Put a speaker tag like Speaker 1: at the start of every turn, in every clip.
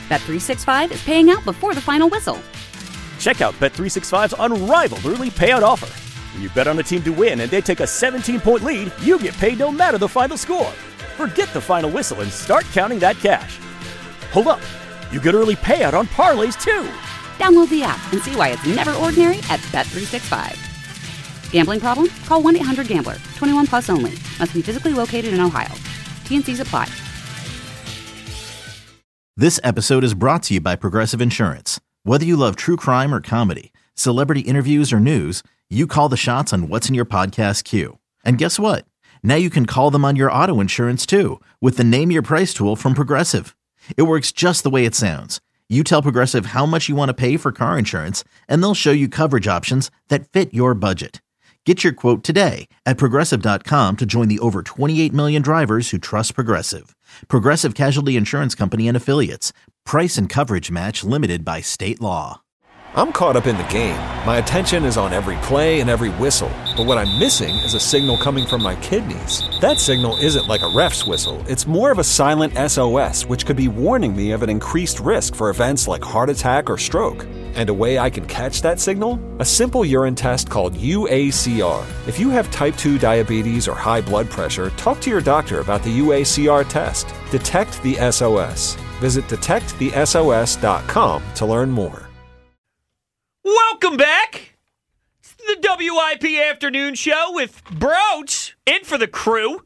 Speaker 1: Bet365 is paying out before the final whistle.
Speaker 2: Check out Bet365's unrivaled early payout offer. When you bet on a team to win and they take a 17-point lead, you get paid no matter the final score. Forget the final whistle and start counting that cash. Hold up. You get early payout on parlays, too.
Speaker 1: Download the app and see why it's never ordinary at Bet365. Gambling problem? Call 1-800-GAMBLER. 21 plus only. Must be physically located in Ohio. T&Cs apply.
Speaker 3: This episode is brought to you by Progressive Insurance. Whether you love true crime or comedy, celebrity interviews or news, you call the shots on what's in your podcast queue. And guess what? Now you can call them on your auto insurance too with the Name Your Price tool from Progressive. It works just the way it sounds. You tell Progressive how much you want to pay for car insurance, and they'll show you coverage options that fit your budget. Get your quote today at Progressive.com to join the over 28 million drivers who trust Progressive. Progressive Casualty Insurance Company and Affiliates. Price and coverage match limited by state law.
Speaker 4: I'm caught up in the game. My attention is on every play and every whistle. But what I'm missing is a signal coming from my kidneys. That signal isn't like a ref's whistle. It's more of a silent SOS, which could be warning me of an increased risk for events like heart attack or stroke. And a way I can catch that signal? A simple urine test called UACR. If you have type 2 diabetes or high blood pressure, talk to your doctor about the UACR test. Detect the SOS. Visit detectthesos.com to learn more.
Speaker 5: Welcome back. It's the WIP Afternoon Show with Broach in for the crew.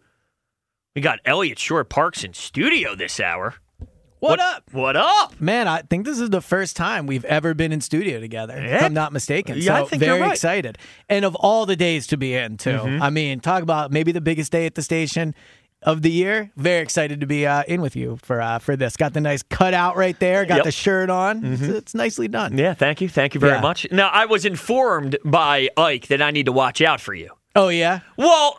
Speaker 5: We got Elliot Shore-Parks in studio this hour.
Speaker 6: What up?
Speaker 5: What up?
Speaker 6: Man, I think this is the first time we've ever been in studio together, if I'm not mistaken.
Speaker 5: Yeah,
Speaker 6: so
Speaker 5: I think
Speaker 6: very
Speaker 5: you're right.
Speaker 6: excited. And of all the days to be in, too.
Speaker 5: Mm-hmm.
Speaker 6: I mean, talk about maybe the biggest day at the station of the year. Very excited to be in with you for this. Got the nice cutout right there. Got the shirt on.
Speaker 5: Mm-hmm.
Speaker 6: It's nicely done.
Speaker 5: Yeah, thank you. Thank you very much. Now, I was informed by Ike that I need to watch out for you.
Speaker 6: Oh, yeah?
Speaker 5: Well,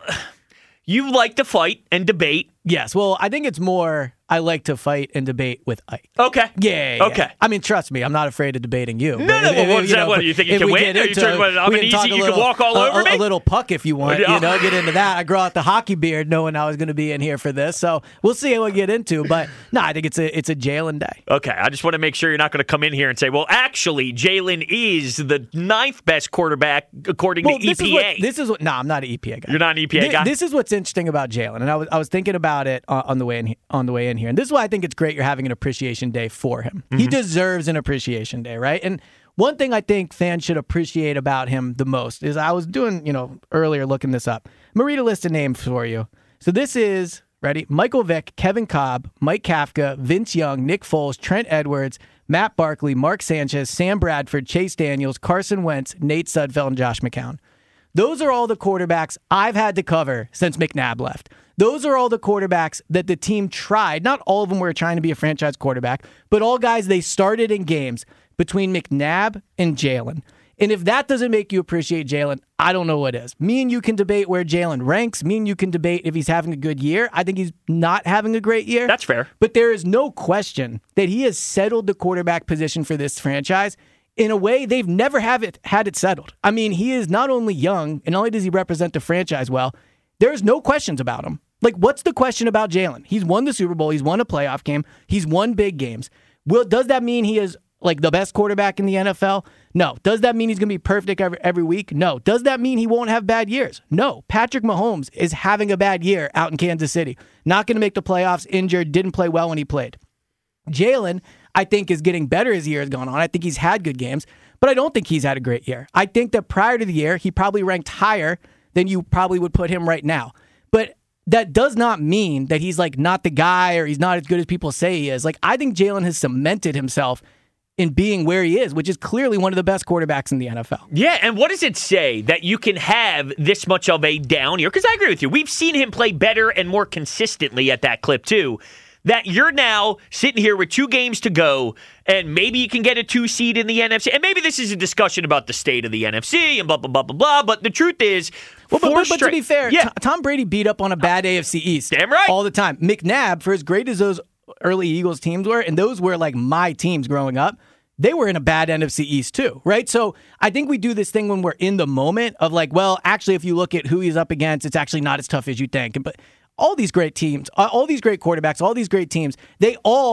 Speaker 5: you like to fight and debate.
Speaker 6: Yes. Well, I think it's more I like to fight and debate with Ike.
Speaker 5: Okay.
Speaker 6: Yeah.
Speaker 5: Okay.
Speaker 6: I mean, trust me, I'm not afraid of debating you.
Speaker 5: No, what's that? What, you think you can win? Are you talking about I'm an easy, you can walk all over me?
Speaker 6: A little puck if you want, get into that. I grow out the hockey beard knowing I was going to be in here for this, so we'll see how we get into. But no, I think it's a Jalen day.
Speaker 5: Okay, I just want to make sure you're not going to come in here and say, well, actually, Jalen is the 9th best quarterback according to EPA.
Speaker 6: I'm not an EPA guy.
Speaker 5: You're not an EPA guy?
Speaker 6: This is what's interesting about Jalen, and I was thinking about it on the way in here, and this is why I think it's great you're having an appreciation day for him. Mm-hmm. He deserves an appreciation day, right? And one thing I think fans should appreciate about him the most is I was doing, earlier looking this up. I'm going to read a list of names for you. So this is, ready? Michael Vick, Kevin Kolb, Mike Kafka, Vince Young, Nick Foles, Trent Edwards, Matt Barkley, Mark Sanchez, Sam Bradford, Chase Daniels, Carson Wentz, Nate Sudfeld, and Josh McCown. Those are all the quarterbacks I've had to cover since McNabb left. Those are all the quarterbacks that the team tried. Not all of them were trying to be a franchise quarterback, but all guys they started in games between McNabb and Jalen. And if that doesn't make you appreciate Jalen, I don't know what is. Me and you can debate where Jalen ranks. Me and you can debate if he's having a good year. I think he's not having a great year.
Speaker 5: That's fair.
Speaker 6: But there is no question that he has settled the quarterback position for this franchise in a way they've never had it settled. I mean, he is not only young, and not only does he represent the franchise well, there's no questions about him. Like, what's the question about Jalen? He's won the Super Bowl. He's won a playoff game. He's won big games. Does that mean he is like the best quarterback in the NFL? No. Does that mean he's going to be perfect every week? No. Does that mean he won't have bad years? No. Patrick Mahomes is having a bad year out in Kansas City. Not going to make the playoffs, injured, didn't play well when he played. Jalen, I think, is getting better as the year has gone on. I think he's had good games, but I don't think he's had a great year. I think that prior to the year, he probably ranked higher than you probably would put him right now. But that does not mean that he's like not the guy or he's not as good as people say he is. Like, I think Jalen has cemented himself in being where he is, which is clearly one of the best quarterbacks in the NFL.
Speaker 5: Yeah, and what does it say that you can have this much of a down year? Because I agree with you. We've seen him play better and more consistently at that clip, too. That you're now sitting here with 2 games to go, and maybe you can get a 2 seed in the NFC. And maybe this is a discussion about the state of the NFC and blah, blah, blah, blah, blah. But the truth is,
Speaker 6: but to be fair, Tom Brady beat up on a bad AFC East.
Speaker 5: Damn right.
Speaker 6: All the time. McNabb, for as great as those early Eagles teams were, and those were like my teams growing up, they were in a bad NFC East too, right? So I think we do this thing when we're in the moment of like, well, actually, if you look at who he's up against, it's actually not as tough as you think. But all these great teams, all these great quarterbacks, all these great teams, they all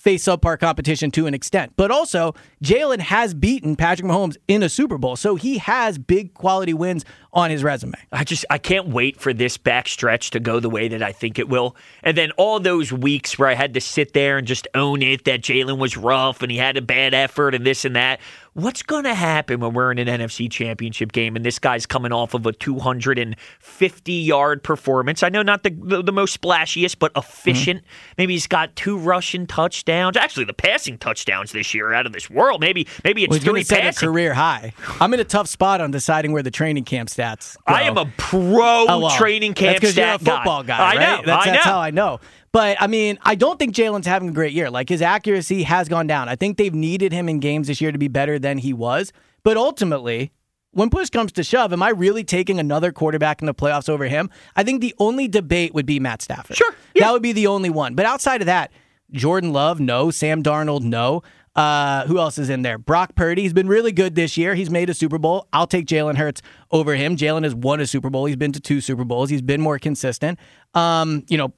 Speaker 6: face subpar competition to an extent. But also, Jalen has beaten Patrick Mahomes in a Super Bowl, so he has big quality wins on his resume.
Speaker 5: I can't wait for this backstretch to go the way that I think it will. And then all those weeks where I had to sit there and just own it that Jalen was rough and he had a bad effort and this and that. What's going to happen when we're in an NFC championship game and this guy's coming off of a 250-yard performance? I know not the most splashiest, but efficient. Mm-hmm. Maybe he's got 2 rushing touchdowns. Actually, the passing touchdowns this year are out of this world. Maybe it's 3 passing.
Speaker 6: A career high. I'm in a tough spot on deciding where the training camp stats go.
Speaker 5: I am a pro training camp
Speaker 6: stat guy.
Speaker 5: That's
Speaker 6: because you're a football guy, right?
Speaker 5: I know.
Speaker 6: That's how I know. But, I mean, I don't think Jalen's having a great year. Like, his accuracy has gone down. I think they've needed him in games this year to be better than he was. But ultimately, when push comes to shove, am I really taking another quarterback in the playoffs over him? I think the only debate would be Matt Stafford.
Speaker 5: Sure. Yeah.
Speaker 6: That would be the only one. But outside of that, Jordan Love, no. Sam Darnold, no. Who else is in there? Brock Purdy. He's been really good this year. He's made a Super Bowl. I'll take Jalen Hurts over him. Jalen has won a Super Bowl. He's been to 2 Super Bowls. He's been more consistent. Bryce Young,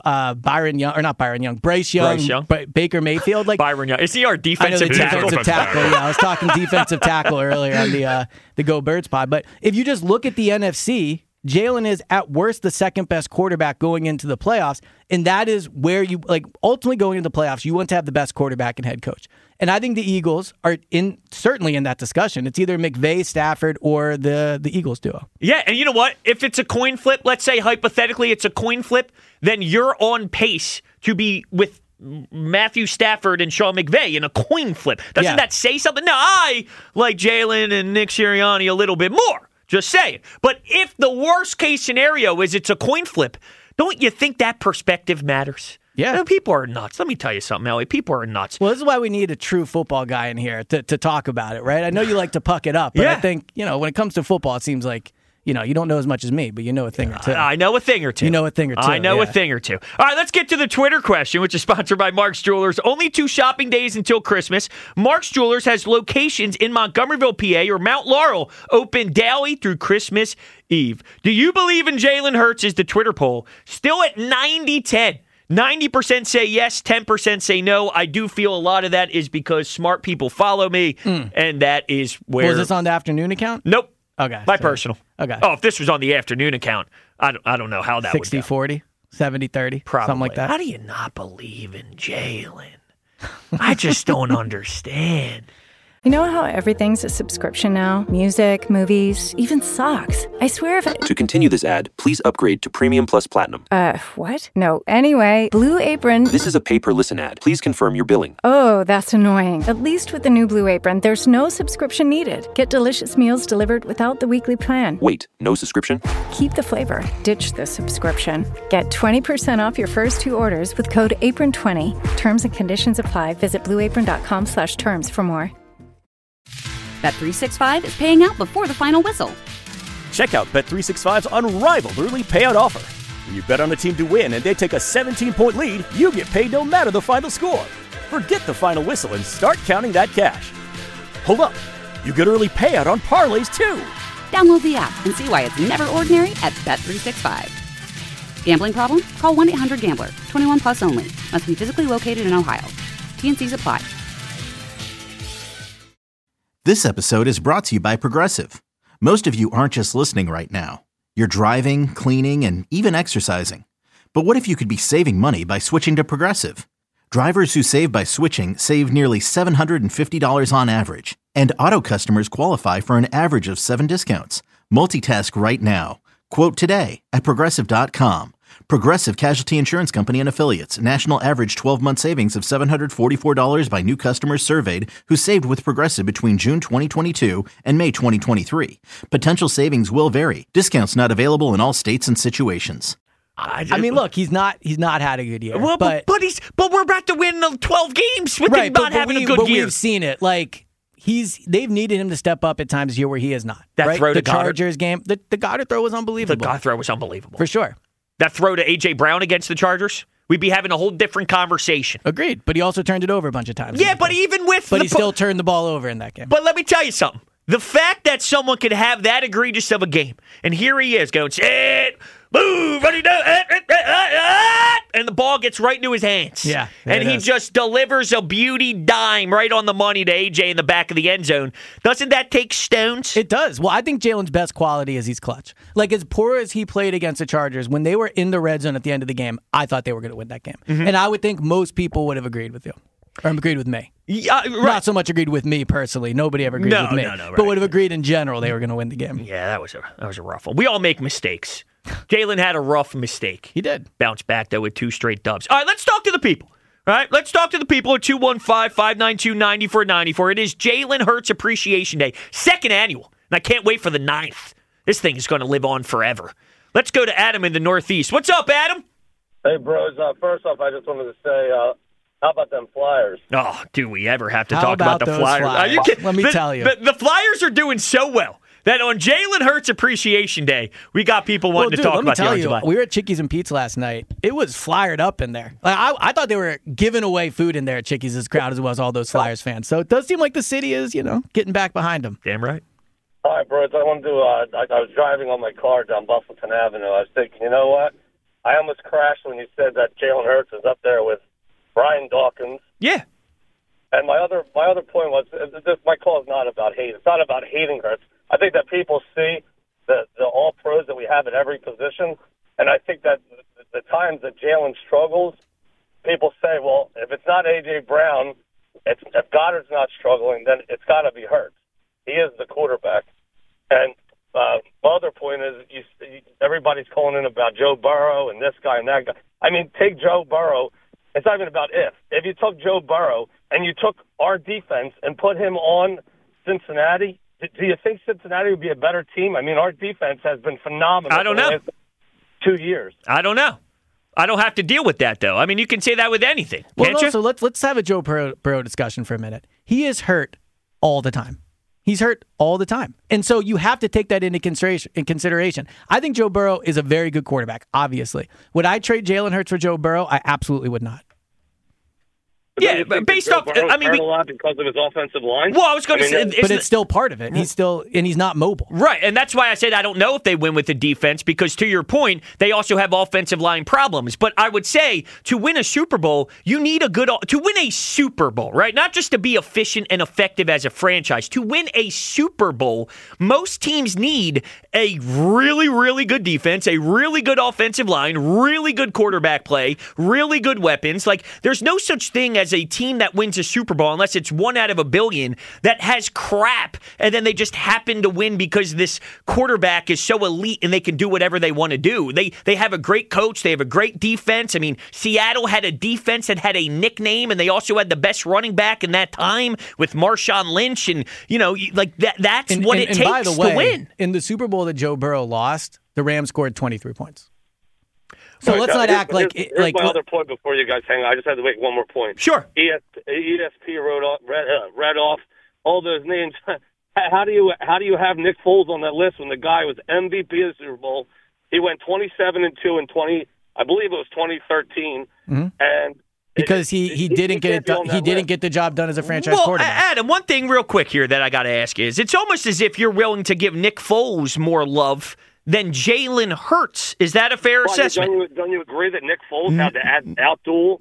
Speaker 6: Baker Mayfield. Like
Speaker 5: Byron Young. Is he our defensive tackle?
Speaker 6: Yeah, I was talking defensive tackle earlier on the Go Birds pod. But if you just look at the NFC, Jalen is at worst the second best quarterback going into the playoffs, and that is where you ultimately going into the playoffs. You want to have the best quarterback and head coach, and I think the Eagles are certainly in that discussion. It's either McVay, Stafford, or the Eagles duo.
Speaker 5: Yeah, and you know what? If it's a coin flip, let's say hypothetically it's a coin flip, then you're on pace to be with Matthew Stafford and Sean McVay in a coin flip. Doesn't that say something? No, I like Jalen and Nick Sirianni a little bit more. Just saying. But if the worst case scenario is it's a coin flip, don't you think that perspective matters?
Speaker 6: Yeah.
Speaker 5: People are nuts. Let me tell you something, Ellie. People are nuts.
Speaker 6: Well, this is why we need a true football guy in here to talk about it, right? I know you like to puck it up, but I think, when it comes to football, it seems like, you don't know as much as me, but you know a thing or two.
Speaker 5: I know a thing or two.
Speaker 6: You know a thing or two.
Speaker 5: I know a thing or two. All right, let's get to the Twitter question, which is sponsored by Mark's Jewelers. Only 2 shopping days until Christmas. Mark's Jewelers has locations in Montgomeryville, PA, or Mount Laurel, open daily through Christmas Eve. Do you believe in Jalen Hurts? Is the Twitter poll still at 90-10? 90% say yes, 10% say no. I do feel a lot of that is because smart people follow me, and that is where...
Speaker 6: Was this on the afternoon account?
Speaker 5: Nope.
Speaker 6: Okay.
Speaker 5: My personal.
Speaker 6: Okay.
Speaker 5: Oh, if this was on the afternoon account, I don't know how that would go.
Speaker 6: 60-40, 70-30,
Speaker 5: probably.
Speaker 6: Something like that.
Speaker 5: How do you not believe in Jalen? I just don't understand.
Speaker 7: You know how everything's a subscription now? Music, movies, even socks. I swear if
Speaker 8: To continue this ad, please upgrade to Premium Plus Platinum.
Speaker 7: What? No. Anyway, Blue Apron...
Speaker 8: This is a pay-per-listen ad. Please confirm your billing.
Speaker 7: Oh, that's annoying. At least with the new Blue Apron, there's no subscription needed. Get delicious meals delivered without the weekly plan.
Speaker 8: Wait, no subscription?
Speaker 7: Keep the flavor. Ditch the subscription. Get 20% off your first 2 orders with code APRON20. Terms and conditions apply. Visit blueapron.com/terms for more.
Speaker 1: Bet365 is paying out before the final whistle.
Speaker 2: Check out Bet365's unrivaled early payout offer. When you bet on a team to win and they take a 17-point lead, you get paid no matter the final score. Forget the final whistle and start counting that cash. Hold up. You get early payout on parlays, too.
Speaker 1: Download the app and see why it's never ordinary at Bet365. Gambling problem? Call 1-800-GAMBLER. 21 plus only. Must be physically located in Ohio. T&Cs apply.
Speaker 3: This episode is brought to you by Progressive. Most of you aren't just listening right now. You're driving, cleaning, and even exercising. But what if you could be saving money by switching to Progressive? Drivers who save by switching save nearly $750 on average. And auto customers qualify for an average of 7 discounts. Multitask right now. Quote today at Progressive.com. Progressive Casualty Insurance Company and Affiliates. National average 12-month savings of $744 by new customers surveyed who saved with Progressive between June 2022 and May 2023. Potential savings will vary. Discounts not available in all states and situations.
Speaker 6: I mean, look, he's not had a good year.
Speaker 5: Well, but we're about to win 12 games with him not having a good year.
Speaker 6: We've seen it. Like, they've needed him to step up at times this year where he is not.
Speaker 5: That throw to
Speaker 6: the Chargers game, the Goddard throw was unbelievable.
Speaker 5: The Goddard throw was unbelievable.
Speaker 6: For sure.
Speaker 5: That throw to A.J. Brown against the Chargers, we'd be having a whole different conversation.
Speaker 6: Agreed. But he also turned it over a bunch of times.
Speaker 5: Yeah, but even with
Speaker 6: he still turned the ball over in that game.
Speaker 5: But let me tell you something. The fact that someone could have that egregious of a game, and here he is going, boom, running down, and the ball gets right into his hands.
Speaker 6: Yeah.
Speaker 5: And he just delivers a beauty dime right on the money to AJ in the back of the end zone. Doesn't that take stones?
Speaker 6: It does. Well, I think Jalen's best quality is he's clutch. Like, as poor as he played against the Chargers, when they were in the red zone at the end of the game, I thought they were going to win that game.
Speaker 5: Mm-hmm.
Speaker 6: And I would think most people would have agreed with you. Or agreed with me.
Speaker 5: Yeah, right.
Speaker 6: Not so much agreed with me personally. Nobody ever agreed with me.
Speaker 5: Right.
Speaker 6: But would have agreed in general they were going to win the game.
Speaker 5: Yeah, that was a rough one. We all make mistakes. Jalen had a rough mistake.
Speaker 6: He did.
Speaker 5: Bounced back, though, with 2 straight dubs. All right, let's talk to the people. All right, let's talk to the people at 215-592-9494. It is Jalen Hurts Appreciation Day, 2nd annual. And I can't wait for the 9th. This thing is going to live on forever. Let's go to Adam in the Northeast. What's up, Adam?
Speaker 9: Hey, bros. First off, I just wanted to say, how about them Flyers?
Speaker 5: Oh, do we ever have to
Speaker 6: How
Speaker 5: talk about the
Speaker 6: those
Speaker 5: Flyers? Are you kidding?
Speaker 6: Let me tell you.
Speaker 5: The Flyers are doing so well that on Jalen Hurts Appreciation Day, we got people wanting to talk about the Orange Line.
Speaker 6: We were at Chickies and Pete's last night. It was flyered up in there. Like, I thought they were giving away food in there at Chickies as crowd as well as all those Flyers fans. So it does seem like the city is, getting back behind them.
Speaker 5: Damn right.
Speaker 9: All right, bros. I wanted to. I was driving on my car down Buffleton Avenue. I was thinking, you know what? I almost crashed when you said that Jalen Hurts is up there with Brian Dawkins.
Speaker 5: Yeah.
Speaker 9: And my other point was, my call is not about hate. It's not about hating Hurts. I think that people see the all pros that we have at every position, and I think that the times that Jalen struggles, people say, well, if it's not A.J. Brown, if Goddard's not struggling, then it's got to be Hurts. He is the quarterback. And my other point is, everybody's calling in about Joe Burrow and this guy and that guy. I mean, take Joe Burrow. It's not even about if. If you took Joe Burrow and you took our defense and put him on Cincinnati, do you think Cincinnati would be a better team? I mean, our defense has been phenomenal.
Speaker 5: I don't know.
Speaker 9: For the last 2 years.
Speaker 5: I don't know. I don't have to deal with that, though. I mean, you can say that with anything, can't you?
Speaker 6: So let's have a Joe Burrow discussion for a minute. He is hurt all the time. He's hurt all the time. And so you have to take that into consideration. I think Joe Burrow is a very good quarterback, obviously. Would I trade Jalen Hurts for Joe Burrow? I absolutely would not.
Speaker 5: Yeah, but based off,
Speaker 9: a lot because of his offensive line.
Speaker 5: Well, I was going to say,
Speaker 6: but it's still part of it. He's not mobile.
Speaker 5: Right, and that's why I said I don't know if they win with the defense, because to your point, they also have offensive line problems. But I would say to win a Super Bowl, you need to win a Super Bowl, right? Not just to be efficient and effective as a franchise. To win a Super Bowl, most teams need a really, really good defense, a really good offensive line, really good quarterback play, really good weapons. Like, there's no such thing as a team that wins a Super Bowl, unless it's 1 out of a billion, that has crap, and then they just happen to win because this quarterback is so elite and they can do whatever they want to do. They have a great coach. They have a great defense. I mean, Seattle had a defense that had a nickname, and they also had the best running back in that time with Marshawn Lynch, and, like that's what it takes
Speaker 6: by the way,
Speaker 5: to win.
Speaker 6: In the Super Bowl that Joe Burrow lost, the Rams scored 23 points. So let's not act like...
Speaker 9: Here's my other point before you guys hang on. I just had to make one more point.
Speaker 5: Sure.
Speaker 9: ESP read off all those names. How do you have Nick Foles on that list when the guy was MVP of the Super Bowl? He went 27-2 in 20, I believe it was 2013, and
Speaker 6: because he didn't get the job done as a franchise quarterback.
Speaker 5: Adam, one thing real quick here that I got to ask is, it's almost as if you're willing to give Nick Foles more love than Jalen Hurts. Is that a fair assessment?
Speaker 9: Don't you agree that Nick Foles had to outduel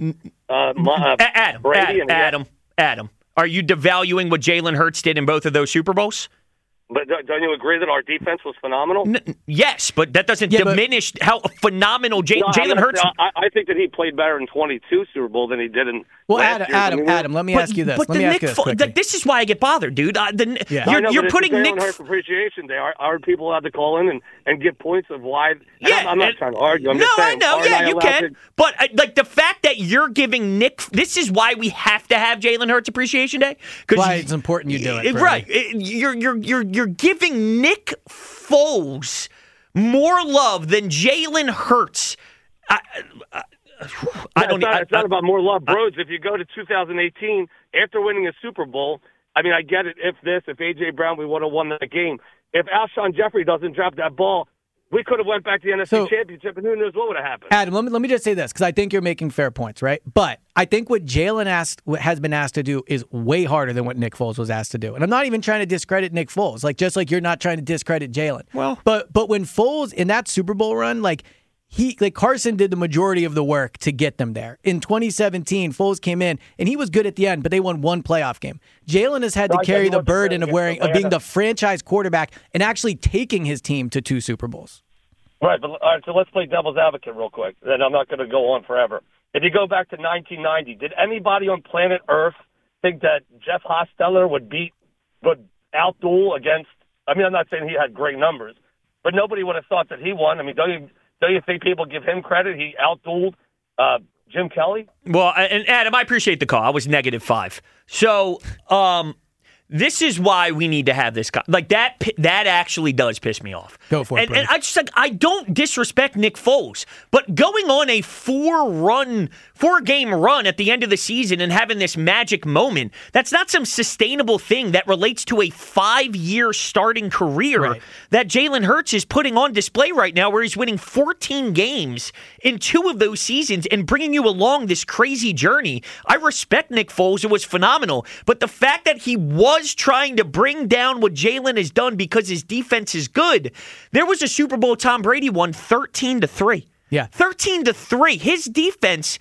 Speaker 9: Brady?
Speaker 5: Adam, are you devaluing what Jalen Hurts did in both of those Super Bowls?
Speaker 9: But don't you agree that our defense was phenomenal?
Speaker 5: Yes, but that doesn't diminish how phenomenal Jalen Hurts.
Speaker 9: I think that he played better in 22 Super Bowl than he did in.
Speaker 6: Adam, let me ask you this.
Speaker 5: This is why I get bothered, dude. You're putting Nick
Speaker 9: Hurts Appreciation Day. Are people allowed to call in and give points of why? I'm not trying to argue. I'm just saying,
Speaker 5: I know. Yeah, you can. But like the fact that you're giving Nick, this is why we have to have Jalen Hurts Appreciation Day.
Speaker 6: Why it's important you do it.
Speaker 5: Right. You're giving Nick Foles more love than Jalen Hurts.
Speaker 9: It's not about more love, bros. If you go to 2018, after winning a Super Bowl, I mean, I get it. If A.J. Brown, we would have won the game. If Alshon Jeffrey doesn't drop that ball, we could have went back to the NFC Championship, and who knows what would have happened.
Speaker 6: Adam, let me just say this, because I think you're making fair points, right? But I think what Jalen has been asked to do is way harder than what Nick Foles was asked to do. And I'm not even trying to discredit Nick Foles, just like you're not trying to discredit Jalen.
Speaker 5: Well,
Speaker 6: but when Foles, in that Super Bowl run, Carson did the majority of the work to get them there. In 2017, Foles came in, and he was good at the end, but they won one playoff game. Jalen has had to carry the burden of being the franchise quarterback and actually taking his team to 2 Super Bowls.
Speaker 9: Right, but all right, so let's play devil's advocate real quick. Then I'm not going to go on forever. If you go back to 1990, did anybody on planet Earth think that Jeff Hostetler would outduel against? I mean, I'm not saying he had great numbers, but nobody would have thought that he won. I mean, don't you think people give him credit? He outdueled Jim Kelly?
Speaker 5: Well, and Adam, I appreciate the call. I was -5. So, this is why we need to have this. Like, that actually does piss me off.
Speaker 6: Go for it,
Speaker 5: And I don't disrespect Nick Foles, but going on a 4-game run at the end of the season and having this magic moment, that's not some sustainable thing that relates to a 5-year starting career that Jalen Hurts is putting on display right now, where he's winning 14 games in 2 of those seasons and bringing you along this crazy journey. I respect Nick Foles. It was phenomenal. But the fact that he was trying to bring down what Jalen has done because his defense is good. There was a Super Bowl Tom Brady won 13-3.
Speaker 6: Yeah.
Speaker 5: 13-3. His defense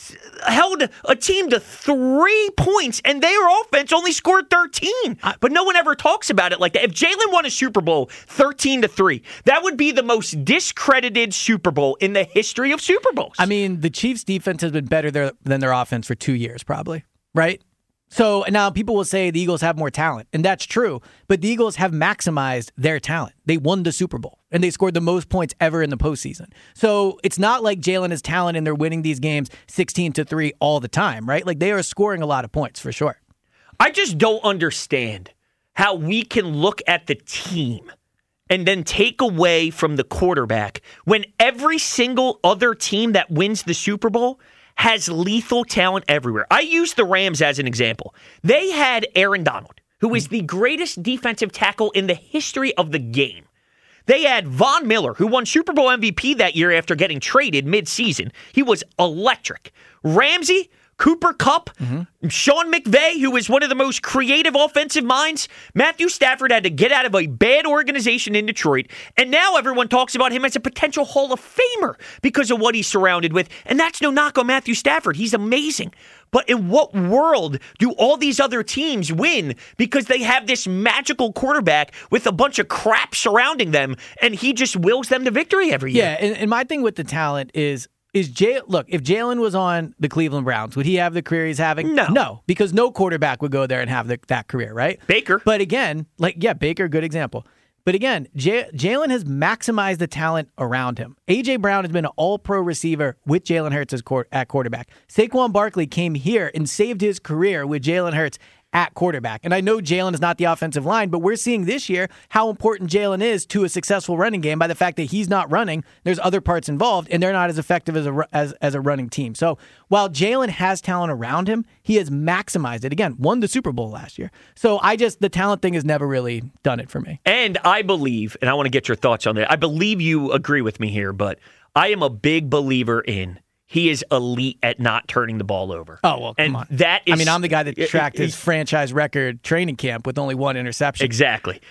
Speaker 5: held a team to 3 points, and their offense only scored 13. But no one ever talks about it like that. If Jalen won a Super Bowl 13-3, that would be the most discredited Super Bowl in the history of Super Bowls.
Speaker 6: I mean, the Chiefs' defense has been better than their offense for 2 years, probably, right? So now people will say the Eagles have more talent, and that's true, but the Eagles have maximized their talent. They won the Super Bowl, and they scored the most points ever in the postseason. So it's not like Jalen has talent and they're winning these games 16-3 all the time, right? Like, they are scoring a lot of points, for sure.
Speaker 5: I just don't understand how we can look at the team and then take away from the quarterback when every single other team that wins the Super Bowl has lethal talent everywhere. I use the Rams as an example. They had Aaron Donald, who is the greatest defensive tackle in the history of the game. They had Von Miller, who won Super Bowl MVP that year after getting traded midseason. He was electric. Ramsey, Cooper Kupp, Sean McVay, who is one of the most creative offensive minds. Matthew Stafford had to get out of a bad organization in Detroit, and now everyone talks about him as a potential Hall of Famer because of what he's surrounded with, and that's no knock on Matthew Stafford. He's amazing. But in what world do all these other teams win because they have this magical quarterback with a bunch of crap surrounding them, and he just wills them to victory every year?
Speaker 6: Yeah, and my thing with the talent is if Jalen was on the Cleveland Browns, would he have the career he's having? No, because no quarterback would go there and have that career, right?
Speaker 5: Baker.
Speaker 6: But again, Baker, good example. But again, Jalen has maximized the talent around him. A.J. Brown has been an all-pro receiver with Jalen Hurts at quarterback. Saquon Barkley came here and saved his career with Jalen Hurts at quarterback. And I know Jalen is not the offensive line, but we're seeing this year how important Jalen is to a successful running game by the fact that he's not running. There's other parts involved, and they're not as effective as a running team. So while Jalen has talent around him, he has maximized it. Again, won the Super Bowl last year. So the talent thing has never really done it for me.
Speaker 5: And I believe, and I want to get your thoughts on that, I believe you agree with me here, but I am a big believer in he is elite at not turning the ball over.
Speaker 6: Oh, well, come on.
Speaker 5: That is,
Speaker 6: I'm the guy that tracked his franchise record training camp with only 1 interception.
Speaker 5: Exactly.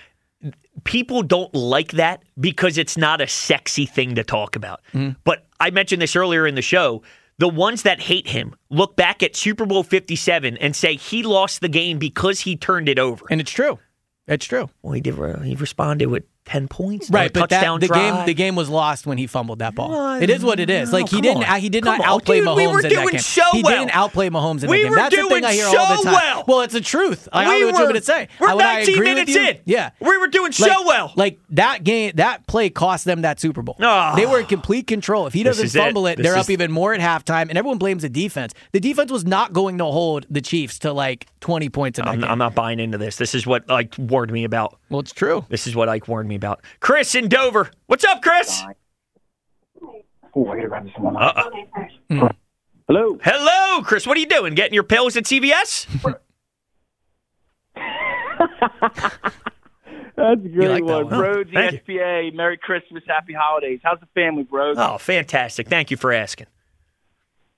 Speaker 5: People don't like that because it's not a sexy thing to talk about. But I mentioned this earlier in the show. The ones that hate him look back at Super Bowl 57 and say he lost the game because he turned it over.
Speaker 6: And it's true. It's true.
Speaker 5: Well, he responded with 10 points,
Speaker 6: right? But
Speaker 5: the
Speaker 6: game was lost when he fumbled that ball. It is what it is. Like he did not
Speaker 5: outplay
Speaker 6: Mahomes
Speaker 5: we were
Speaker 6: in
Speaker 5: doing
Speaker 6: that game.
Speaker 5: So
Speaker 6: he
Speaker 5: well.
Speaker 6: didn't outplay Mahomes in that
Speaker 5: we
Speaker 6: game.
Speaker 5: Were
Speaker 6: That's
Speaker 5: doing
Speaker 6: the thing I hear
Speaker 5: so
Speaker 6: all the time.
Speaker 5: Well.
Speaker 6: Well, it's the truth. I don't know what you want me to say.
Speaker 5: We're 19
Speaker 6: agree
Speaker 5: minutes
Speaker 6: with you,
Speaker 5: in.
Speaker 6: Yeah,
Speaker 5: we were doing so well.
Speaker 6: Like that game, that play cost them that Super Bowl.
Speaker 5: Oh.
Speaker 6: They were in complete control. If he doesn't fumble it, they're up even more at halftime, and everyone blames the defense. The defense was not going to hold the Chiefs to like 20 points in that game.
Speaker 5: I'm not buying into this. This is what Ike warned me about.
Speaker 6: Well, it's true.
Speaker 5: This is what Ike warned me about. Chris in Dover. What's up, Chris?
Speaker 10: Hello.
Speaker 5: Hello, Chris. What are you doing? Getting your pills at CVS?
Speaker 10: That's a great one.
Speaker 5: One.
Speaker 10: Bros,
Speaker 5: Thank
Speaker 10: ESPA, Merry Christmas, Happy Holidays. How's the family, bros?
Speaker 5: Oh, fantastic. Thank you for asking.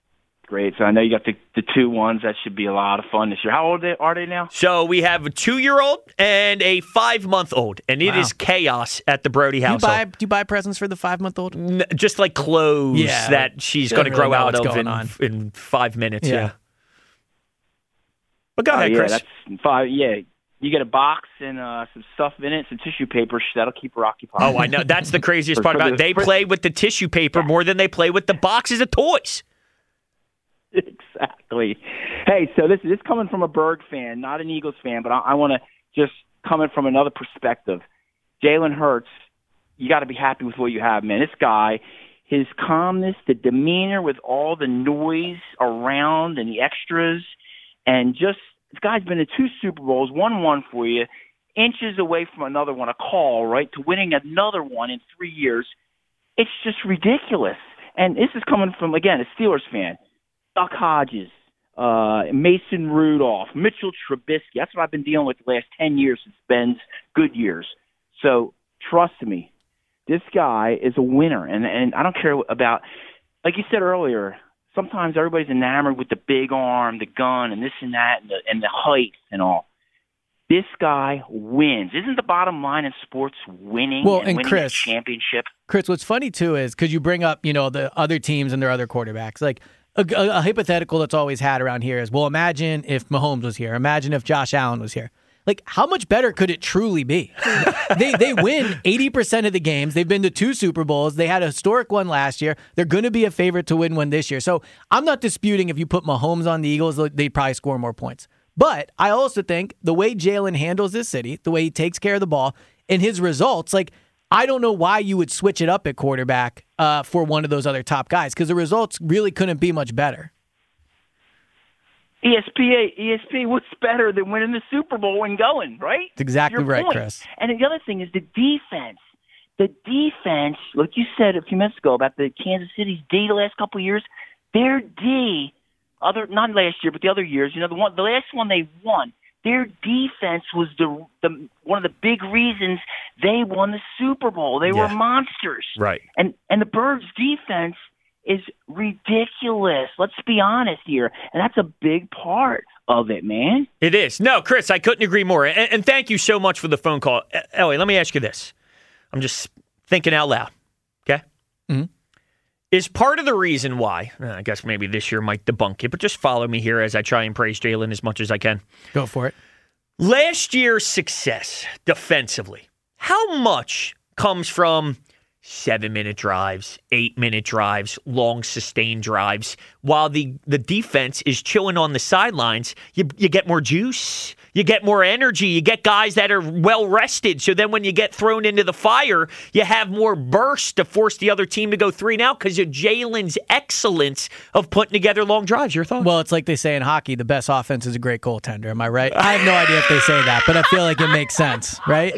Speaker 10: great. So I know you got the 2 ones. That should be a lot of fun this year. How old are they now?
Speaker 5: So we have a 2-year-old and a 5-month-old, and it is chaos at the Brody household.
Speaker 6: Do you buy presents for the 5-month-old?
Speaker 5: Just like clothes that she's going to grow out of in 5 minutes. Yeah. But go ahead, Chris.
Speaker 10: That's 5. Yeah. You get a box and some stuff in it, some tissue paper. That'll keep her occupied.
Speaker 5: Oh, I know. That's the craziest part about it. They play with the tissue paper more than they play with the boxes of toys.
Speaker 10: Exactly. Hey, so this is coming from a Berg fan, not an Eagles fan, but I want to just come in from another perspective. Jalen Hurts, you got to be happy with what you have, man. This guy, his calmness, the demeanor with all the noise around and the extras, and just this guy's been in 2 Super Bowls, won 1 for you, inches away from another one, a call, right, to winning another one in 3 years. It's just ridiculous. And this is coming from, again, a Steelers fan. Duck Hodges, Mason Rudolph, Mitchell Trubisky. That's what I've been dealing with the last 10 years since Ben's good years. So trust me, this guy is a winner. And I don't care about, like you said earlier, sometimes everybody's enamored with the big arm, the gun, and this and that, and the height and all. This guy wins. Isn't the bottom line in sports winning and winning
Speaker 6: Chris,
Speaker 10: a championship?
Speaker 6: Chris, what's funny, too, is because you bring up, the other teams and their other quarterbacks. Like, a hypothetical that's always had around here is, well, imagine if Mahomes was here. Imagine if Josh Allen was here. Like, how much better could it truly be? They win 80% of the games. They've been to 2 Super Bowls. They had a historic one last year. They're going to be a favorite to win one this year. So I'm not disputing if you put Mahomes on the Eagles, they'd probably score more points. But I also think the way Jalen handles this city, the way he takes care of the ball, and his results, like, I don't know why you would switch it up at quarterback for one of those other top guys, because the results really couldn't be much better.
Speaker 10: ESP, what's better than winning the Super Bowl and going, right?
Speaker 6: That's exactly right, Chris.
Speaker 10: And the other thing is the defense. The defense, like you said a few minutes ago about the Kansas City's D the last couple of years, their D, not last year, but the other years, the last one they won, their defense was the one of the big reasons they won the Super Bowl. They were monsters.
Speaker 5: Right.
Speaker 10: And the Birds' defense is ridiculous. Let's be honest here. And that's a big part of it, man.
Speaker 5: It is. No, Chris, I couldn't agree more. And thank you so much for the phone call. Ellie, let me ask you this. I'm just thinking out loud. Okay?
Speaker 6: Mm-hmm.
Speaker 5: Is part of the reason why, I guess maybe this year might debunk it, but just follow me here as I try and praise Jalen as much as I can.
Speaker 6: Go for it.
Speaker 5: Last year's success defensively, how much comes from 7-minute drives, 8-minute drives, long sustained drives, while the defense is chilling on the sidelines? You get more juice, you get more energy, you get guys that are well rested. So then when you get thrown into the fire, you have more burst to force the other team to go 3 and out because of Jalen's excellence of putting together long drives. Your thoughts?
Speaker 6: Well, it's like they say in hockey, the best offense is a great goaltender. Am I right? I have no idea if they say that, but I feel like it makes sense, right?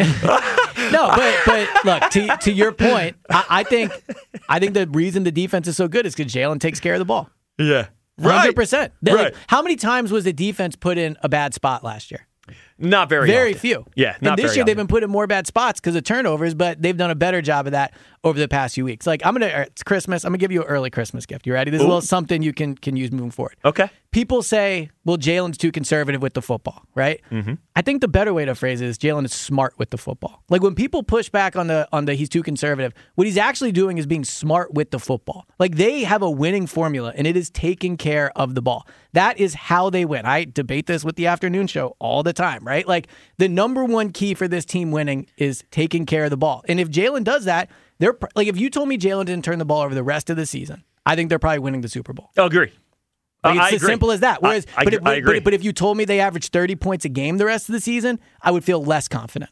Speaker 6: No, but look, to your point, I think the reason the defense is so good is because Jalen takes care of the ball.
Speaker 5: Yeah.
Speaker 6: 100%.
Speaker 5: Right.
Speaker 6: Like, how many times was the defense put in a bad spot last year?
Speaker 5: Not very
Speaker 6: Very
Speaker 5: often.
Speaker 6: few.
Speaker 5: Yeah,
Speaker 6: and this year they've been put in more bad spots because of turnovers, but they've done a better job of that over the past few weeks. Like, it's Christmas. I'm going to give you an early Christmas gift. You ready? This is a little something you can use moving forward.
Speaker 5: Okay.
Speaker 6: People say, well, Jalen's too conservative with the football, right?
Speaker 5: Mm-hmm.
Speaker 6: I think the better way to phrase it is Jalen is smart with the football. Like, when people push back on the he's too conservative, what he's actually doing is being smart with the football. Like, they have a winning formula, and it is taking care of the ball. That is how they win. I debate this with the afternoon show all the time, right? Like, the number one key for this team winning is taking care of the ball. And if Jalen does that, if you told me Jalen didn't turn the ball over the rest of the season, I think they're probably winning the Super Bowl.
Speaker 5: I agree.
Speaker 6: Like, it's as simple as that. Whereas,
Speaker 5: I agree.
Speaker 6: But if you told me they averaged 30 points a game the rest of the season, I would feel less confident.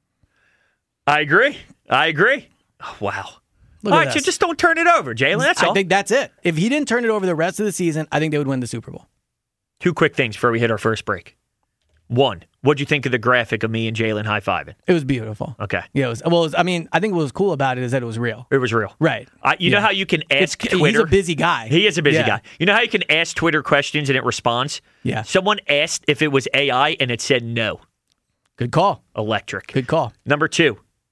Speaker 5: I agree. Oh, wow. All right, so just don't turn it over, Jalen. That's all.
Speaker 6: I think that's it. If he didn't turn it over the rest of the season, I think they would win the Super Bowl.
Speaker 5: 2 quick things before we hit our first break. 1, what'd you think of the graphic of me and Jalen high-fiving?
Speaker 6: It was beautiful.
Speaker 5: Okay.
Speaker 6: Yeah, I think what was cool about it is that it was real.
Speaker 5: It was real.
Speaker 6: Right.
Speaker 5: You know how you can ask Twitter?
Speaker 6: He's a busy guy.
Speaker 5: He is a busy guy. You know how you can ask Twitter questions and it responds?
Speaker 6: Yeah.
Speaker 5: Someone asked if it was AI and it said no.
Speaker 6: Good call.
Speaker 5: Electric.
Speaker 6: Good call.
Speaker 5: Number 2,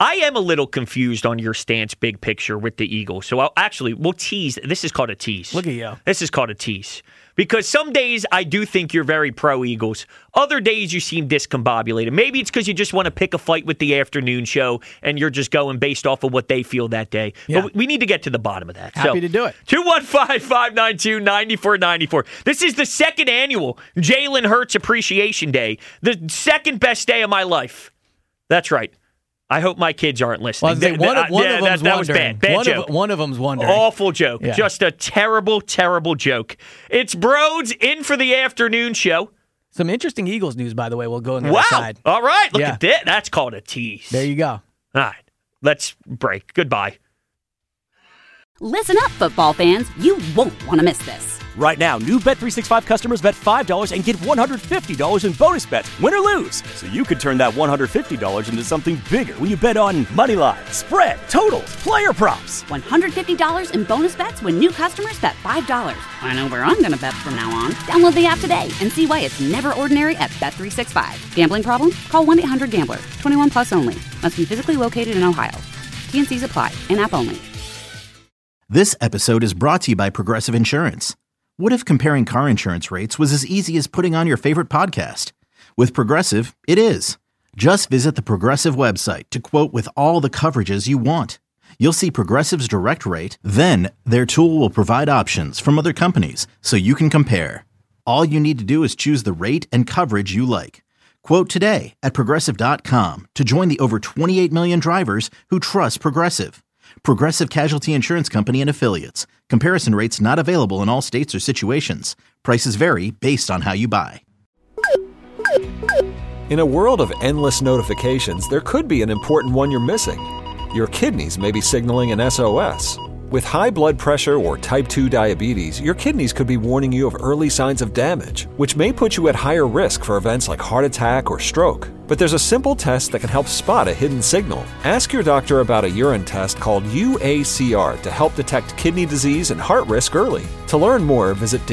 Speaker 5: I am a little confused on your stance, big picture with the Eagles. So we'll tease. This is called a tease.
Speaker 6: Look at you.
Speaker 5: This is called a tease. Because some days I do think you're very pro-Eagles. Other days you seem discombobulated. Maybe it's because you just want to pick a fight with the afternoon show and you're just going based off of what they feel that day. Yeah. But we need to get to the bottom of that.
Speaker 6: Happy to do it.
Speaker 5: 215-592-9494. This is the second annual Jalen Hurts Appreciation Day. The second best day of my life. That's right. I hope my kids aren't listening.
Speaker 6: One of them's
Speaker 5: that was bad. Bad joke.
Speaker 6: One of them's wondering.
Speaker 5: Awful joke. Yeah. Just a terrible, terrible joke. It's Broads in for the afternoon show.
Speaker 6: Some interesting Eagles news, by the way. We'll go on the other side.
Speaker 5: All right. Look at that. That's called a tease.
Speaker 6: There you go.
Speaker 5: All right. Let's break. Goodbye.
Speaker 1: Listen up, football fans. You won't want to miss this.
Speaker 2: Right now, new Bet365 customers bet $5 and get $150 in bonus bets, win or lose. So you could turn that $150 into something bigger when you bet on money line, spread, totals, player props.
Speaker 1: $150 in bonus bets when new customers bet $5. I know where I'm going to bet from now on. Download the app today and see why it's never ordinary at Bet365. Gambling problem? Call 1-800-GAMBLER. 21 plus only. Must be physically located in Ohio. T&Cs apply. In-app only.
Speaker 3: This episode is brought to you by Progressive Insurance. What if comparing car insurance rates was as easy as putting on your favorite podcast? With Progressive, it is. Just visit the Progressive website to quote with all the coverages you want. You'll see Progressive's direct rate, then their tool will provide options from other companies so you can compare. All you need to do is choose the rate and coverage you like. Quote today at Progressive.com to join the over 28 million drivers who trust Progressive. Progressive Casualty Insurance Company and Affiliates. Comparison rates not available in all states or situations. Prices vary based on how you buy.
Speaker 4: In a world of endless notifications, there could be an important one you're missing. Your kidneys may be signaling an SOS. With high blood pressure or type 2 diabetes, your kidneys could be warning you of early signs of damage, which may put you at higher risk for events like heart attack or stroke. But there's a simple test that can help spot a hidden signal. Ask your doctor about a urine test called UACR to help detect kidney disease and heart risk early. To learn more, visit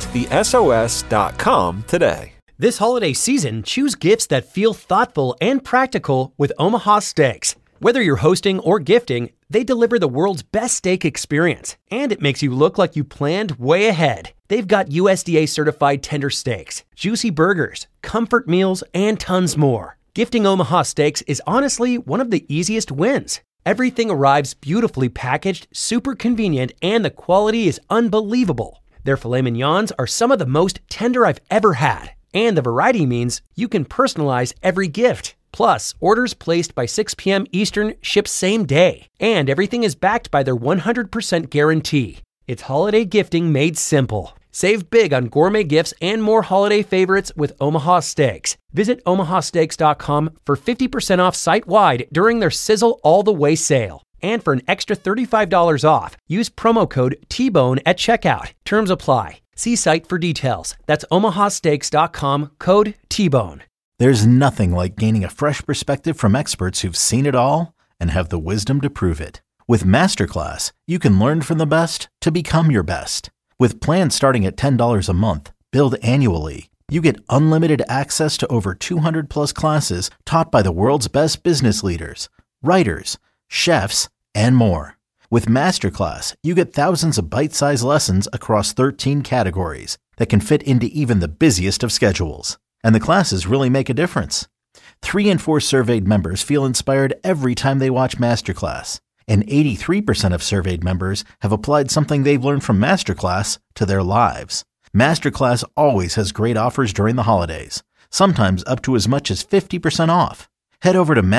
Speaker 4: detectthesos.com today.
Speaker 11: This holiday season, choose gifts that feel thoughtful and practical with Omaha Steaks. Whether you're hosting or gifting, they deliver the world's best steak experience, and it makes you look like you planned way ahead. They've got USDA certified tender steaks, juicy burgers, comfort meals, and tons more. Gifting Omaha Steaks is honestly one of the easiest wins. Everything arrives beautifully packaged, super convenient, and the quality is unbelievable. Their filet mignons are some of the most tender I've ever had, and the variety means you can personalize every gift. Plus, orders placed by 6 p.m. Eastern ship same day, and everything is backed by their 100% guarantee. It's holiday gifting made simple. Save big on gourmet gifts and more holiday favorites with Omaha Steaks. Visit omahasteaks.com for 50% off site-wide during their Sizzle All the Way sale. And for an extra $35 off, use promo code TBONE at checkout. Terms apply. See site for details. That's omahasteaks.com, code TBONE.
Speaker 3: There's nothing like gaining a fresh perspective from experts who've seen it all and have the wisdom to prove it. With Masterclass, you can learn from the best to become your best. With plans starting at $10 a month, billed annually, you get unlimited access to over 200 plus classes taught by the world's best business leaders, writers, chefs, and more. With Masterclass, you get thousands of bite-sized lessons across 13 categories that can fit into even the busiest of schedules. And the classes really make a difference. 3 in 4 surveyed members feel inspired every time they watch Masterclass. And 83% of surveyed members have applied something they've learned from Masterclass to their lives. Masterclass always has great offers during the holidays, sometimes up to as much as 50% off. Head over to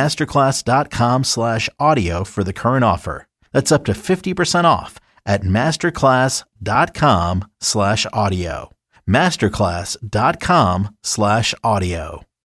Speaker 3: masterclass.com/audio for the current offer. That's up to 50% off at masterclass.com/audio. masterclass.com/audio.